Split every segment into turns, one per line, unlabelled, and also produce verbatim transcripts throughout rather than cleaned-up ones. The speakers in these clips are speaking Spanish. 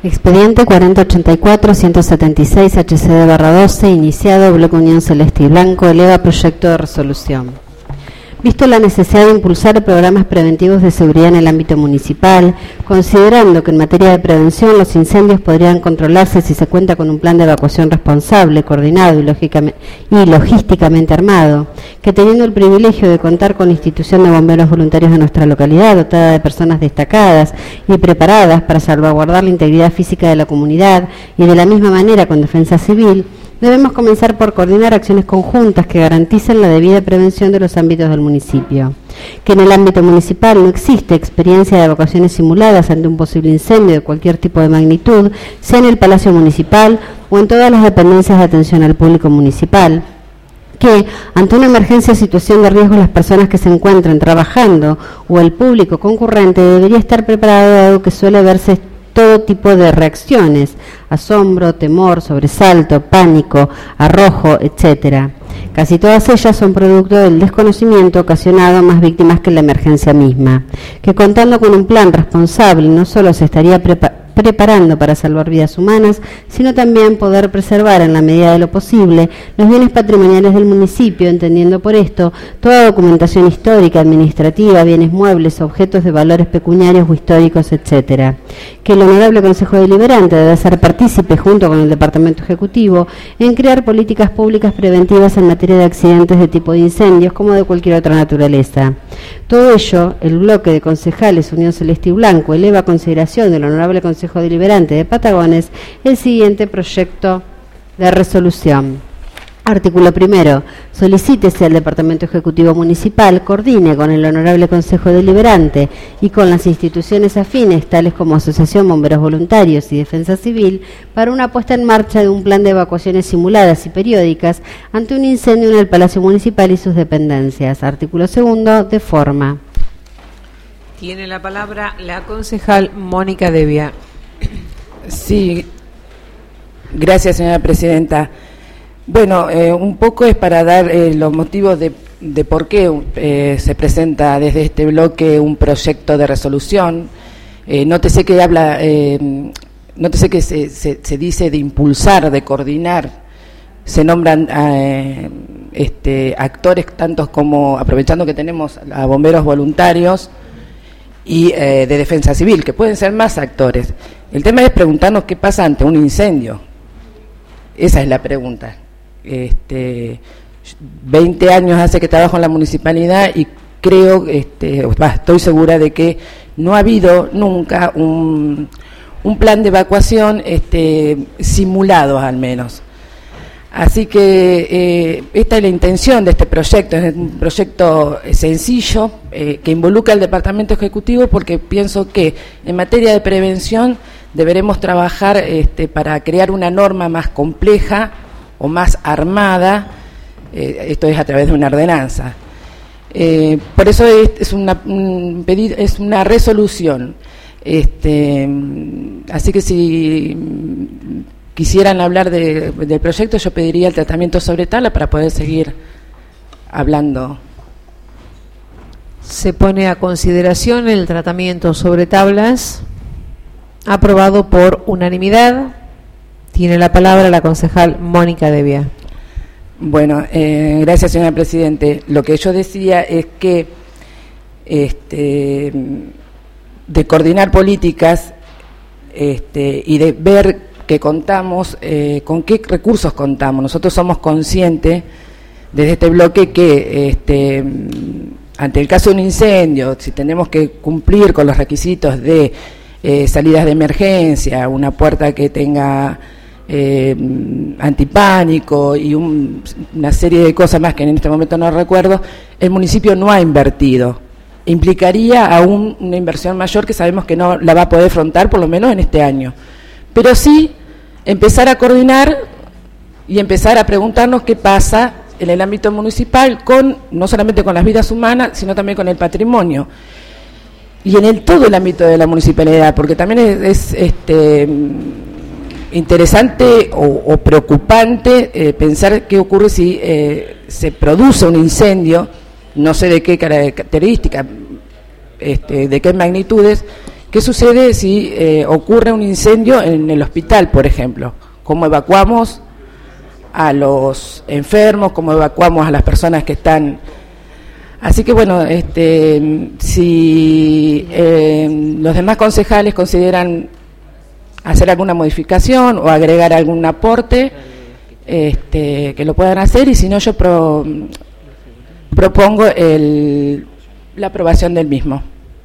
Expediente cuarenta ochenta y cuatro, ciento setenta y seis, H C D barra doce, iniciado, Bloque Unión Celeste y Blanco, eleva proyecto de resolución. Visto la necesidad de impulsar programas preventivos de seguridad en el ámbito municipal, considerando que en materia de prevención los incendios podrían controlarse si se cuenta con un plan de evacuación responsable, coordinado y, lógicamente, y logísticamente armado, que teniendo el privilegio de contar con la institución de bomberos voluntarios de nuestra localidad, dotada de personas destacadas y preparadas para salvaguardar la integridad física de la comunidad y de la misma manera con defensa civil, debemos comenzar por coordinar acciones conjuntas que garanticen la debida prevención de los ámbitos del municipio. Que en el ámbito municipal no existe experiencia de evacuaciones simuladas ante un posible incendio de cualquier tipo de magnitud, sea en el Palacio Municipal o en todas las dependencias de atención al público municipal. Que ante una emergencia o situación de riesgo las personas que se encuentren trabajando o el público concurrente debería estar preparado, dado que suele verse todo tipo de reacciones, asombro, temor, sobresalto, pánico, arrojo, etcétera. Casi todas ellas son producto del desconocimiento ocasionado a más víctimas que la emergencia misma. Que contando con un plan responsable no solo se estaría preparando, preparando para salvar vidas humanas, sino también poder preservar en la medida de lo posible los bienes patrimoniales del municipio, entendiendo por esto toda documentación histórica, administrativa, bienes muebles, objetos de valores pecuniarios o históricos, etcétera. Que el Honorable Consejo Deliberante debe ser partícipe, junto con el Departamento Ejecutivo, en crear políticas públicas preventivas en materia de accidentes de tipo de incendios, como de cualquier otra naturaleza. Todo ello, el bloque de concejales Unión Celeste y Blanco eleva a consideración del Honorable Consejo Deliberante de Patagones el siguiente proyecto de resolución. Artículo primero. Solicítese al Departamento Ejecutivo Municipal coordine con el Honorable Consejo Deliberante y con las instituciones afines, tales como Asociación Bomberos Voluntarios y Defensa Civil, para una puesta en marcha de un plan de evacuaciones simuladas y periódicas ante un incendio en el Palacio Municipal y sus dependencias. Artículo segundo. De forma.
Tiene la palabra la concejal Mónica Devia.
Sí, gracias, señora presidenta. Bueno, eh, un poco es para dar eh, los motivos de, de por qué eh, se presenta desde este bloque un proyecto de resolución. Eh, nótese que habla, eh, nótese que se, se, se dice de impulsar, de coordinar. Se nombran eh, este, actores tantos como, aprovechando que tenemos a bomberos voluntarios y eh, de defensa civil, que pueden ser más actores. El tema es preguntarnos qué pasa ante un incendio. Esa es la pregunta. Este, veinte años hace que trabajo en la municipalidad y creo, este, estoy segura de que no ha habido nunca un, un plan de evacuación este, simulado al menos. Así que eh, esta es la intención de este proyecto, es un proyecto sencillo eh, que involucra al Departamento Ejecutivo, porque pienso que en materia de prevención deberemos trabajar este, para crear una norma más compleja o más armada, eh, esto es a través de una ordenanza. Eh, por eso es, es, una, un pedido, es una resolución. Este, así que si quisieran hablar de, del proyecto, yo pediría el tratamiento sobre tabla para poder seguir hablando.
Se pone a consideración el tratamiento sobre tablas, aprobado por unanimidad. Tiene la palabra la concejal Mónica Devia.
Bueno, eh, gracias, señora Presidente. Lo que yo decía es que este, de coordinar políticas este, y de ver que contamos, eh, con qué recursos contamos. Nosotros somos conscientes desde este bloque que este, ante el caso de un incendio, si tenemos que cumplir con los requisitos de eh, salidas de emergencia, una puerta que tenga eh, antipánico y un, una serie de cosas más que en este momento no recuerdo, el municipio no ha invertido. Implicaría aún una inversión mayor que sabemos que no la va a poder afrontar por lo menos en este año. Pero sí empezar a coordinar y empezar a preguntarnos qué pasa en el ámbito municipal, con no solamente con las vidas humanas, sino también con el patrimonio. Y en el todo el ámbito de la municipalidad, porque también es, es este, interesante o, o preocupante eh, pensar qué ocurre si eh, se produce un incendio, no sé de qué característica, este, de qué magnitudes, ¿qué sucede si eh, ocurre un incendio en el hospital, por ejemplo? ¿Cómo evacuamos a los enfermos? ¿Cómo evacuamos a las personas que están...? Así que bueno, este, si eh, los demás concejales consideran hacer alguna modificación o agregar algún aporte, este, que lo puedan hacer, y si no, yo pro, propongo el, la aprobación del mismo.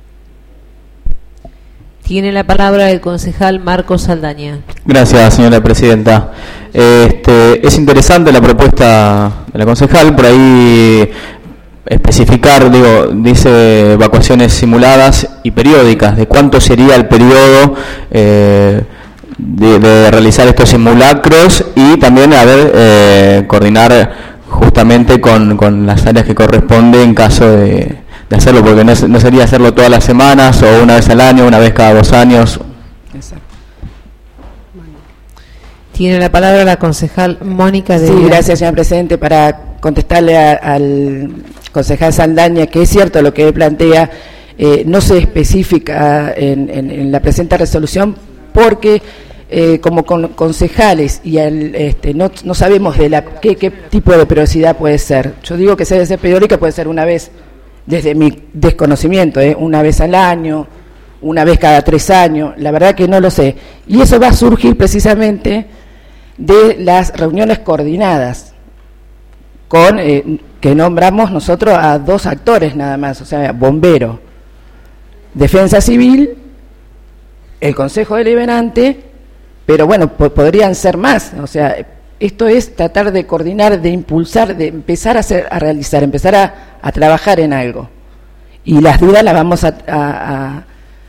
Tiene la palabra el concejal Marcos Saldaña.
Gracias, señora presidenta. Este, es interesante la propuesta de la concejal, por ahí especificar, digo, dice evacuaciones simuladas y periódicas. ¿De cuánto sería el periodo eh, de, de realizar estos simulacros? Y también, a ver, eh, coordinar justamente con, con las áreas que corresponde en caso de, de hacerlo, porque no, no sería hacerlo todas las semanas o una vez al año, una vez cada dos años.
Exacto.
Tiene la palabra la concejal Mónica de...
Sí, gracias, señora presidente, para contestarle a, al concejal Saldaña, que es cierto lo que él plantea, eh, no se especifica en, en, en la presente resolución, porque eh, como con, concejales y el, este, no, no sabemos de la qué, qué tipo de periodicidad puede ser. Yo digo que si debe ser periódica, puede ser una vez, desde mi desconocimiento, eh, una vez al año, una vez cada tres años, la verdad que no lo sé. Y eso va a surgir precisamente de las reuniones coordinadas, con eh, que nombramos nosotros a dos actores nada más, o sea, bombero, defensa civil, el Consejo Deliberante, pero bueno, po podrían ser más, o sea, esto es tratar de coordinar, de impulsar, de empezar a, hacer, a realizar, empezar a, a trabajar en algo, y las dudas las vamos a, a,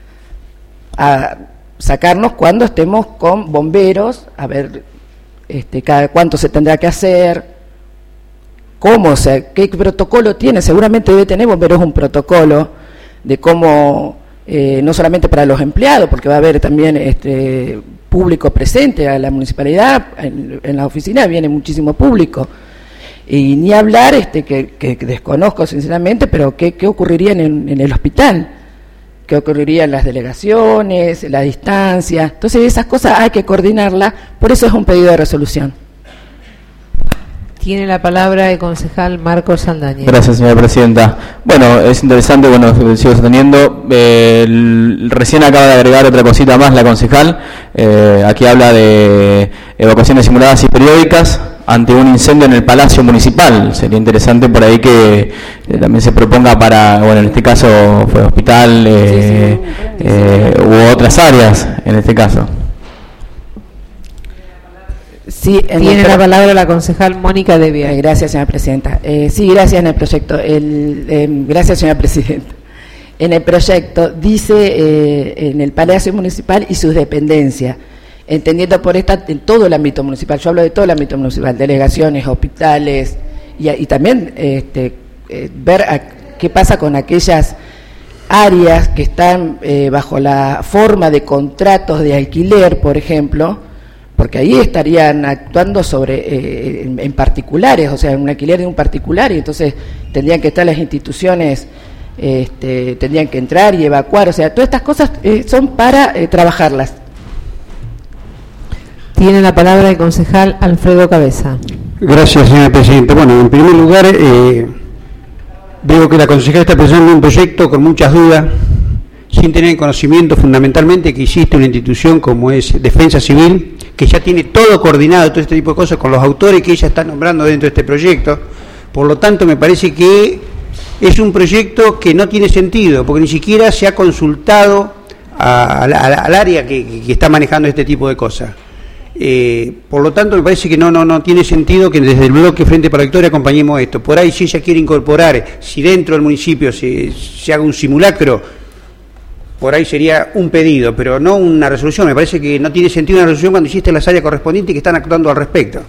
a, a sacarnos cuando estemos con bomberos, a ver este, cada cuánto se tendrá que hacer, cómo, o sea, qué protocolo tiene. Seguramente debe tener bomberos un protocolo de cómo, eh, no solamente para los empleados, porque va a haber también este público presente a la municipalidad, en, en la oficina viene muchísimo público, y ni hablar, este que, que, que desconozco sinceramente, pero qué, qué ocurriría en, en el hospital, qué ocurriría en las delegaciones, en la distancia. Entonces esas cosas hay que coordinarlas, por eso es un pedido de resolución.
Tiene la palabra el concejal Marcos Saldaña.
Gracias, señora presidenta. Bueno, es interesante, bueno, sigo sosteniendo. Eh, el, recién acaba de agregar otra cosita más la concejal. Eh, aquí habla de evacuaciones simuladas y periódicas ante un incendio en el Palacio Municipal. Sería interesante por ahí que eh, también se proponga para, bueno, en este caso fue hospital eh, sí, sí, eh, u otras áreas, en este caso.
Sí, en
Tiene la palabra la concejal Mónica Devia.
Eh, gracias, señora presidenta. Eh, sí, gracias en el proyecto. El, eh, gracias, señora presidenta. En el proyecto dice eh, en el Palacio Municipal y sus dependencias, entendiendo por esta en todo el ámbito municipal. Yo hablo de todo el ámbito municipal, delegaciones, hospitales, y, y también este, eh, ver a, qué pasa con aquellas áreas que están eh, bajo la forma de contratos de alquiler, por ejemplo, porque ahí estarían actuando sobre eh, en, en particulares, o sea, en un alquiler de un particular, y entonces tendrían que estar las instituciones, este, tendrían que entrar y evacuar, o sea, todas estas cosas eh, son para eh, trabajarlas.
Tiene la palabra el concejal Alfredo Cabeza.
Gracias, señora presidenta. Bueno, en primer lugar, eh, veo que la concejala está presentando un proyecto con muchas dudas, sin tener conocimiento fundamentalmente que existe una institución como es Defensa Civil, que ya tiene todo coordinado, todo este tipo de cosas, con los autores que ella está nombrando dentro de este proyecto. Por lo tanto, me parece que es un proyecto que no tiene sentido, porque ni siquiera se ha consultado a, a, a, al área que, que está manejando este tipo de cosas. Eh, por lo tanto, me parece que no, no, no tiene sentido que desde el bloque Frente para la Victoria acompañemos esto. Por ahí, si ella quiere incorporar, si dentro del municipio se, se haga un simulacro, por ahí sería un pedido, pero no una resolución. Me parece que no tiene sentido una resolución cuando existen las áreas correspondientes que están actuando al respecto.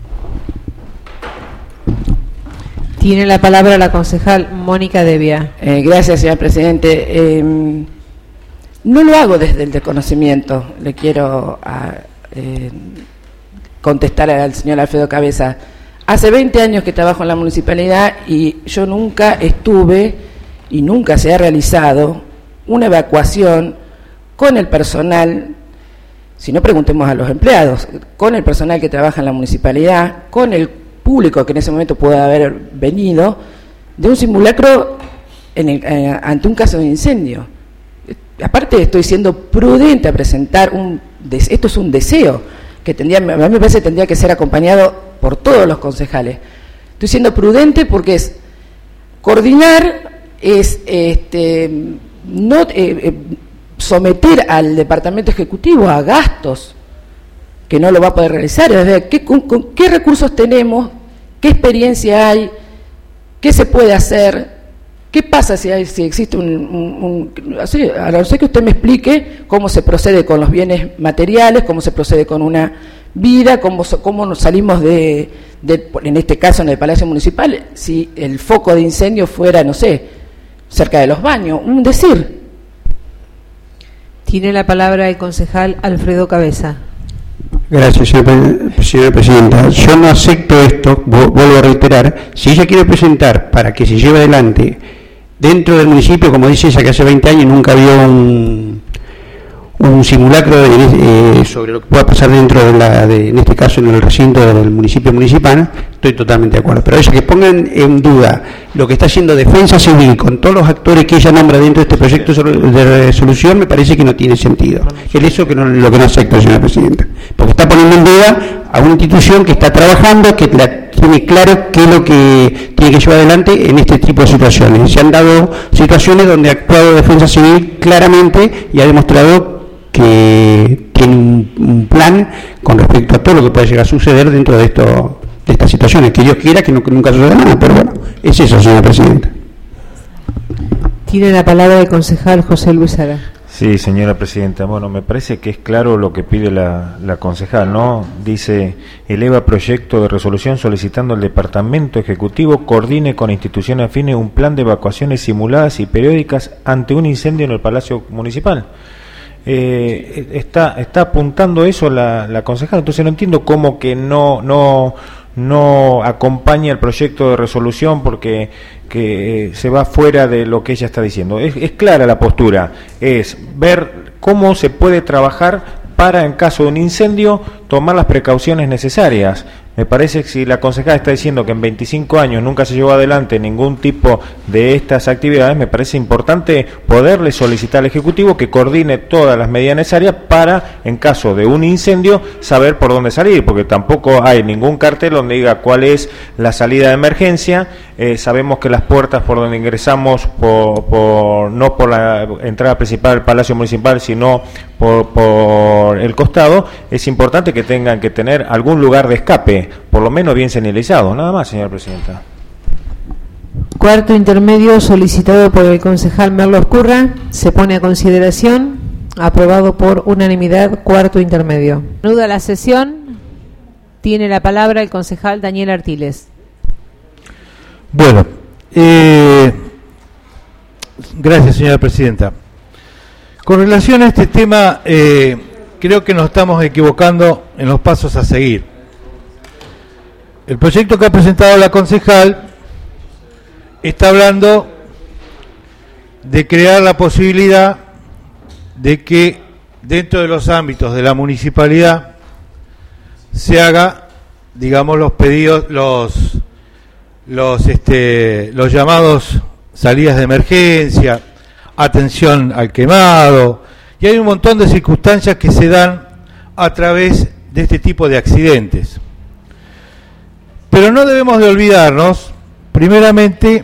Tiene la palabra la concejal Mónica Devia.
Eh, gracias, señor presidente. Eh, no lo hago desde el desconocimiento, le quiero a, eh, contestar al señor Alfredo Cabeza. Hace veinte años que trabajo en la municipalidad y yo nunca estuve y nunca se ha realizado una evacuación con el personal, si no preguntemos a los empleados, con el personal que trabaja en la municipalidad, con el público que en ese momento puede haber venido, de un simulacro en el, eh, ante un caso de incendio. Aparte estoy siendo prudente a presentar un, esto es un deseo, que tendría, a mí me parece que tendría que ser acompañado por todos los concejales. Estoy siendo prudente porque es coordinar, es este, no eh, eh, someter al departamento ejecutivo a gastos que no lo va a poder realizar. Es decir, ¿qué, con, con, ¿qué recursos tenemos? ¿Qué experiencia hay? ¿Qué se puede hacer? ¿Qué pasa si, hay, si existe un... un, un así, a no ser que usted me explique cómo se procede con los bienes materiales, cómo se procede con una vida, cómo, cómo nos salimos de, de, en este caso en el Palacio Municipal, si el foco de incendio fuera, no sé, cerca de los baños, un decir.
Tiene la palabra el concejal Alfredo Cabeza.
Gracias, señora, señora presidenta. Yo no acepto esto, vuelvo a reiterar. Si ella quiere presentar para que se lleve adelante dentro del municipio, como dice ella, que hace veinte años nunca vio un, un simulacro de, eh, sobre lo que pueda pasar dentro de la, de, en este caso en el recinto del municipio municipal, estoy totalmente de acuerdo. Pero ella que pongan en duda lo que está haciendo Defensa Civil con todos los actores que ella nombra dentro de este proyecto de resolución, me parece que no tiene sentido. Es eso que no, lo que no acepto, señora presidenta. Porque está poniendo en duda a una institución que está trabajando, que la, tiene claro qué es lo que tiene que llevar adelante en este tipo de situaciones. Se han dado situaciones donde ha actuado Defensa Civil claramente y ha demostrado que tiene un, un plan con respecto a todo lo que pueda llegar a suceder dentro de esto, de estas situaciones. Que Dios quiera que, no, que nunca suceda nada, pero bueno, es eso, señora presidenta.
Tiene la palabra el concejal José Luis Ara.
Sí, señora presidenta. Bueno, me parece que es claro lo que pide la, la concejal, ¿no? Dice, eleva proyecto de resolución solicitando al Departamento Ejecutivo coordine con instituciones afines un plan de evacuaciones simuladas y periódicas ante un incendio en el Palacio Municipal. Eh, está, está apuntando eso la, la concejal, entonces no entiendo cómo que no, no, no acompaña el proyecto de resolución porque que eh, se va fuera de lo que ella está diciendo. Es, es clara la postura, es ver cómo se puede trabajar para, en caso de un incendio, tomar las precauciones necesarias. Me parece que si la concejala está diciendo que en veinticinco años nunca se llevó adelante ningún tipo de estas actividades, me parece importante poderle solicitar al Ejecutivo que coordine todas las medidas necesarias para, en caso de un incendio, saber por dónde salir, porque tampoco hay ningún cartel donde diga cuál es la salida de emergencia. Eh, sabemos que las puertas por donde ingresamos, por, por, no por la entrada principal del Palacio Municipal, sino por, por el costado, es importante que tengan que tener algún lugar de escape, por lo menos bien señalizado. Nada más, señora presidenta.
Cuarto intermedio solicitado por el concejal Merlo Curra, se pone a consideración, aprobado por unanimidad. Cuarto intermedio. Anuda la sesión, tiene la palabra el concejal Daniel Artiles.
Bueno, eh, gracias, señora presidenta. Con relación a este tema, eh, creo que nos estamos equivocando en los pasos a seguir. El proyecto que ha presentado la concejal está hablando de crear la posibilidad de que dentro de los ámbitos de la municipalidad se haga, digamos, los pedidos, los los este los llamados salidas de emergencia, atención al quemado, y hay un montón de circunstancias que se dan a través de este tipo de accidentes. Pero no debemos de olvidarnos, primeramente,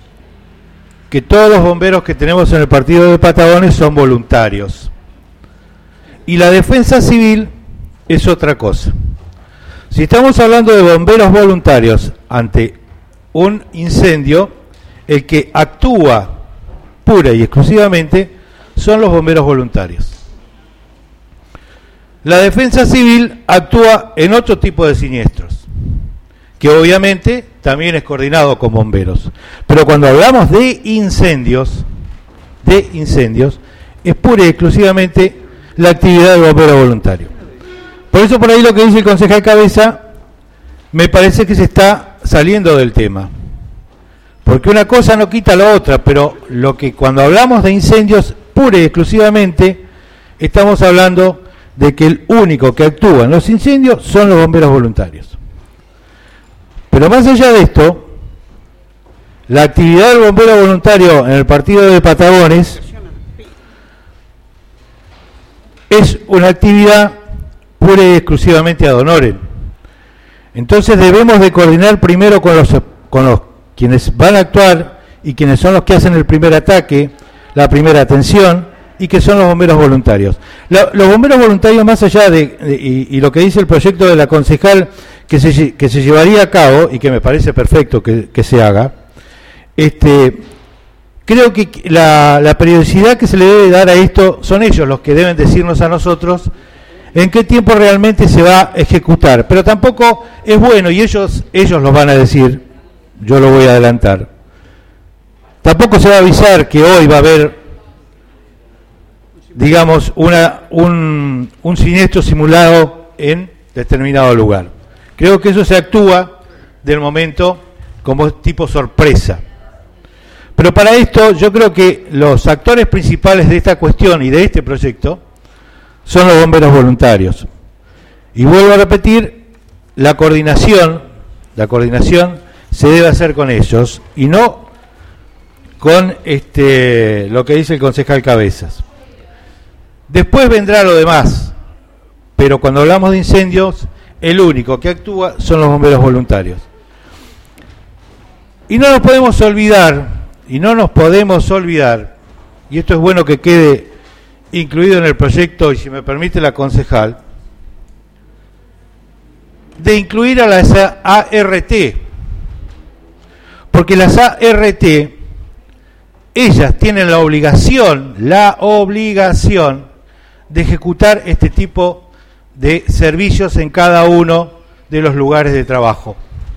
que todos los bomberos que tenemos en el partido de Patagones son voluntarios. Y la defensa civil es otra cosa. Si estamos hablando de bomberos voluntarios ante un incendio, el que actúa pura y exclusivamente son los bomberos voluntarios. La defensa civil actúa en otro tipo de siniestros, que obviamente también es coordinado con bomberos. Pero cuando hablamos de incendios, de incendios, es pura y exclusivamente la actividad del bombero voluntario. Por eso por ahí lo que dice el concejal Cabeza me parece que se está saliendo del tema. Porque una cosa no quita la otra, pero lo que cuando hablamos de incendios pura y exclusivamente estamos hablando de que el único que actúa en los incendios son los bomberos voluntarios. Pero más allá de esto, la actividad del bombero voluntario en el partido de Patagones es una actividad pura y exclusivamente ad honorem. Entonces debemos de coordinar primero con los, con los quienes van a actuar y quienes son los que hacen el primer ataque, la primera atención, y que son los bomberos voluntarios. La, los bomberos voluntarios, más allá de, de y, y lo que dice el proyecto de la concejal que se, que se llevaría a cabo, y que me parece perfecto que, que se haga, este, creo que la, la periodicidad que se le debe dar a esto son ellos los que deben decirnos a nosotros en qué tiempo realmente se va a ejecutar. Pero tampoco es bueno, y ellos, ellos los van a decir, yo lo voy a adelantar, tampoco se va a avisar que hoy va a haber, digamos, una, un, un siniestro simulado en determinado lugar. Creo que eso se actúa del momento como tipo sorpresa. Pero para esto yo creo que los actores principales de esta cuestión y de este proyecto son los bomberos voluntarios. Y vuelvo a repetir, la coordinación, la coordinación se debe hacer con ellos y no con este lo que dice el concejal Cabezas. Después vendrá lo demás, pero cuando hablamos de incendios, el único que actúa son los bomberos voluntarios. Y no nos podemos olvidar, y no nos podemos olvidar, y esto es bueno que quede incluido en el proyecto, y si me permite la concejal, de incluir a las A R T, porque las A R T, ellas tienen la obligación, la obligación, de ejecutar este tipo de servicios en cada uno de los lugares de trabajo.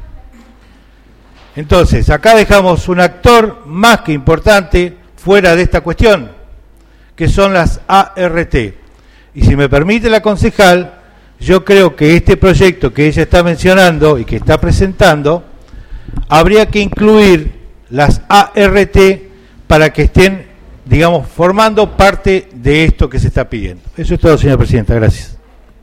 Entonces, acá dejamos un actor más que importante fuera de esta cuestión, que son las A R T. Y si me permite la concejal, yo creo que este proyecto que ella está mencionando y que está presentando, habría que incluir las A R T para que estén, digamos, formando parte de esto que se está pidiendo. Eso es todo, señora presidenta. Gracias.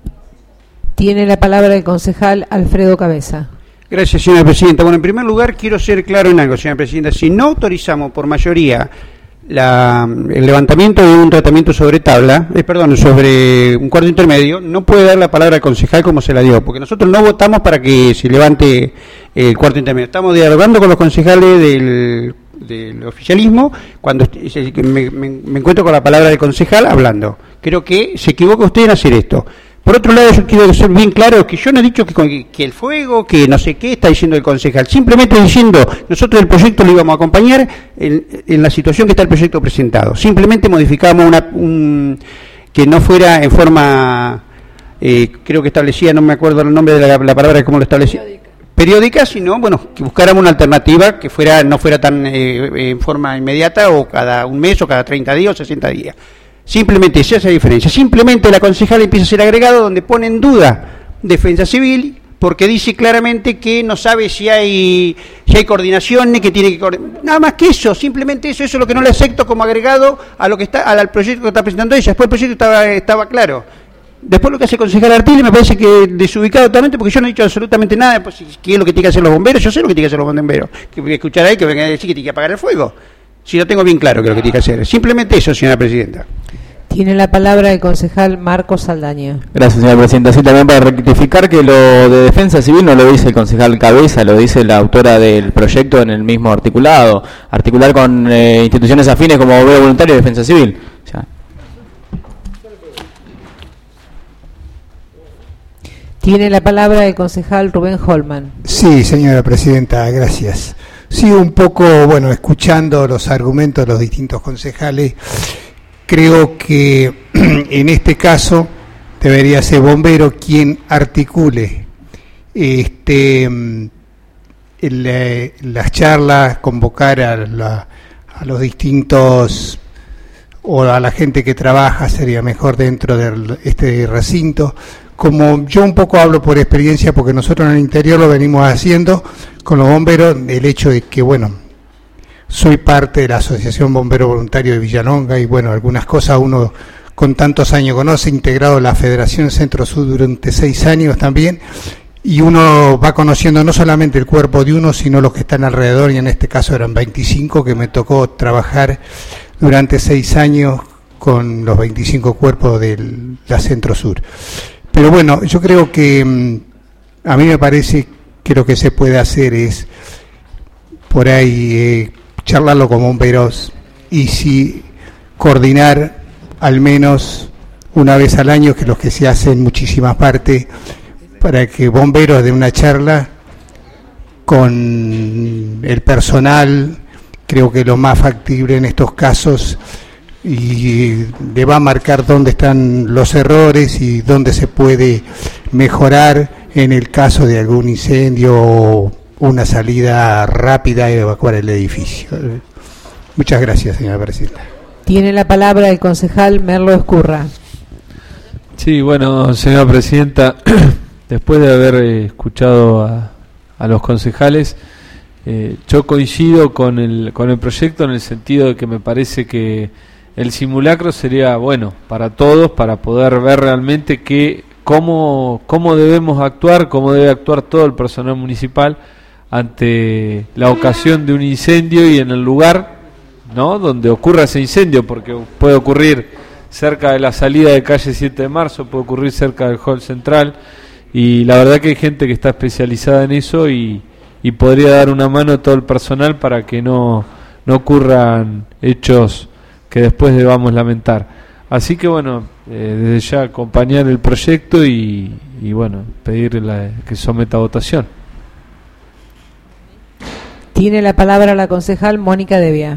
Tiene la palabra el concejal Alfredo Cabeza.
Gracias, señora presidenta. Bueno, en primer lugar, quiero ser claro en algo, señora presidenta. Si no autorizamos por mayoría la, el levantamiento de un tratamiento sobre tabla, eh, perdón, sobre un cuarto intermedio, no puede dar la palabra al concejal como se la dio, porque nosotros no votamos para que se levante el cuarto intermedio. Estamos dialogando con los concejales del... del oficialismo, cuando me, me, me encuentro con la palabra del concejal hablando. Creo que se equivoca usted en hacer esto. Por otro lado, yo quiero ser bien claro que yo no he dicho que, que el fuego, que no sé qué está diciendo el concejal, simplemente diciendo, nosotros el proyecto lo íbamos a acompañar en, en la situación que está el proyecto presentado. Simplemente modificamos una, un, que no fuera en forma, eh, creo que establecía, no me acuerdo el nombre de la, la palabra, cómo lo establecía. Periódica, sino, bueno, que buscáramos una alternativa que fuera no fuera tan eh, en forma inmediata o cada un mes o cada treinta días o sesenta días. Simplemente esa es la diferencia. Simplemente la concejala empieza a ser agregado donde pone en duda Defensa Civil porque dice claramente que no sabe si hay si hay coordinaciones, que tiene que coordinar. Nada más que eso, simplemente eso, eso es lo que no le acepto como agregado a lo que está al proyecto que está presentando ella. Después el proyecto estaba estaba claro. Después lo que hace el concejal Artile me parece que desubicado totalmente, porque yo no he dicho absolutamente nada, pues qué es lo que tienen que hacer los bomberos, yo sé lo que tienen que hacer los bomberos, que voy a escuchar ahí que vengan a decir que tienen que apagar el fuego, si lo tengo bien claro que es lo que tiene que hacer, simplemente eso, señora presidenta.
Tiene la palabra el concejal Marcos Saldaña.
Gracias, señora presidenta. Sí, también para rectificar que lo de Defensa Civil no lo dice el concejal Cabeza, lo dice la autora del proyecto en el mismo articulado, articular con eh, instituciones afines como Bombero Voluntario y Defensa Civil. O sea,
Tiene la palabra el concejal Rubén Holman.
Sí, señora presidenta, gracias. Sí, un poco, bueno, escuchando los argumentos de los distintos concejales, creo que en este caso debería ser bombero quien articule este el, las charlas, convocar a, la, a los distintos o a la gente que trabaja, sería mejor dentro de este recinto. Como yo un poco hablo por experiencia, porque nosotros en el interior lo venimos haciendo con los bomberos, el hecho de que, bueno, soy parte de la Asociación Bombero Voluntario de Villalonga y, bueno, algunas cosas uno con tantos años conoce, integrado la Federación Centro-Sur durante seis años también, y uno va conociendo no solamente el cuerpo de uno, sino los que están alrededor, y en este caso eran veinticinco, que me tocó trabajar durante seis años con los veinticinco cuerpos de la Centro-Sur. Pero bueno, yo creo que a mí me parece que lo que se puede hacer es por ahí eh, charlarlo con bomberos y si coordinar al menos una vez al año, que los que se hacen en muchísimas partes, para que bomberos den una charla con el personal. Creo que lo más factible en estos casos, y le va a marcar dónde están los errores y dónde se puede mejorar en el caso de algún incendio o una salida rápida y evacuar el edificio. Muchas gracias, señora presidenta.
Tiene la palabra el concejal Merlo Escurra.
Sí, bueno, señora presidenta, después de haber eh, escuchado a, a los concejales, eh, yo coincido con el, con el proyecto en el sentido de que me parece que el simulacro sería bueno para todos, para poder ver realmente que cómo, cómo debemos actuar, cómo debe actuar todo el personal municipal ante la ocasión de un incendio y en el lugar, ¿no?, donde ocurra ese incendio, porque puede ocurrir cerca de la salida de calle siete de marzo, puede ocurrir cerca del hall central, y la verdad que hay gente que está especializada en eso y, y podría dar una mano a todo el personal para que no, no ocurran hechos que después debamos lamentar. Así que bueno, eh, desde ya acompañar el proyecto y, y bueno, pedirle que someta a votación.
Tiene la palabra la concejal Mónica Devia.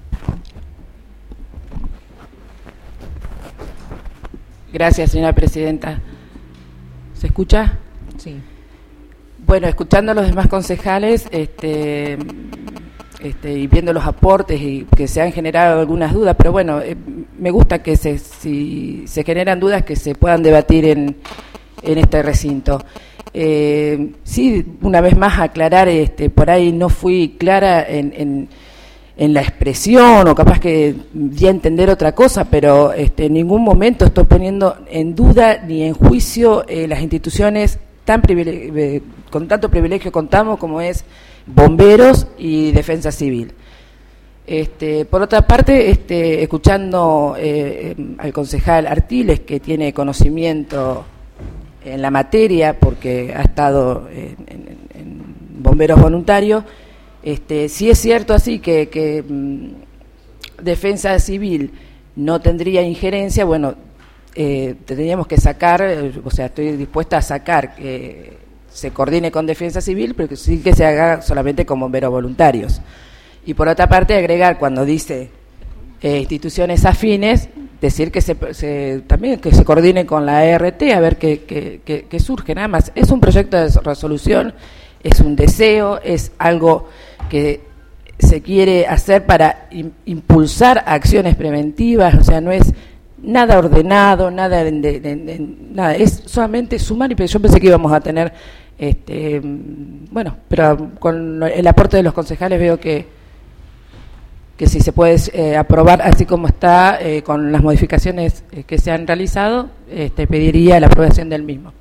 Gracias, señora presidenta. ¿Se escucha?
Sí.
Bueno, escuchando a los demás concejales, este, este, y viendo los aportes y que se han generado algunas dudas, pero bueno, eh, me gusta que se, si se generan dudas que se puedan debatir en, en este recinto. Eh, sí, una vez más aclarar, este, por ahí no fui clara en, en, en la expresión, o capaz que di a entender otra cosa, pero este, en ningún momento estoy poniendo en duda ni en juicio eh, las instituciones tan privile- eh, con tanto privilegio contamos como es bomberos y defensa civil. Este, por otra parte, este, escuchando eh, al concejal Artiles, que tiene conocimiento en la materia porque ha estado en, en, en bomberos voluntarios, este, sí es cierto así que, que mmm, defensa civil no tendría injerencia. Bueno, eh, tendríamos que sacar, eh, o sea, estoy dispuesta a sacar que se coordine con defensa civil, pero que sí que se haga solamente con bomberos voluntarios. Y por otra parte, agregar cuando dice eh, instituciones afines, decir que se, se también que se coordine con la E R T a ver qué, qué, qué, qué surge. Nada más, es un proyecto de resolución, es un deseo, es algo que se quiere hacer para im, impulsar acciones preventivas, o sea, no es nada ordenado, nada, de, de, de, de, nada, es solamente sumar. Y yo pensé que íbamos a tener, este, bueno, pero con el aporte de los concejales veo que que si se puede eh, aprobar así como está, eh, con las modificaciones eh, que se han realizado, este, pediría la aprobación del mismo.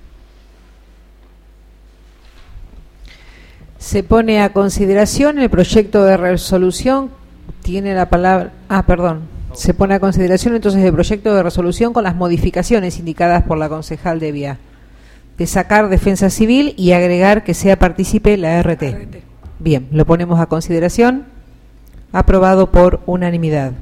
Se pone a consideración el proyecto de resolución. Tiene la palabra. Ah, perdón. Se pone a consideración entonces el proyecto de resolución con las modificaciones indicadas por la concejal Devia, de sacar defensa civil y agregar que sea partícipe la R T. Bien, lo ponemos a consideración. Aprobado por unanimidad.